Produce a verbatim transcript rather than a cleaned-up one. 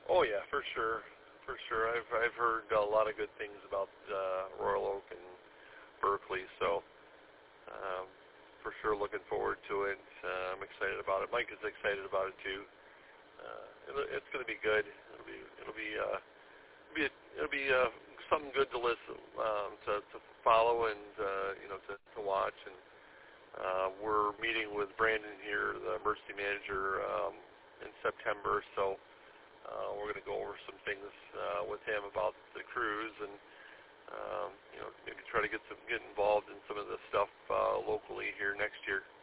Oh yeah, for sure, for sure. I've I've heard a lot of good things about uh, Royal Oak and Berkeley, so um, for sure looking forward to it. Uh, I'm excited about it. Mike is excited about it too. Uh, it'll, it's going to be good. It'll be it'll be uh, it'll be it'll be uh, something good to listen um, to to follow and uh, you know to, to watch. And uh, we're meeting with Brandon here, the emergency manager, um, in September. So. Uh, we're going to go over some things uh, with him about the cruise, and um, you know, maybe try to get some get involved in some of the stuff uh, locally here next year.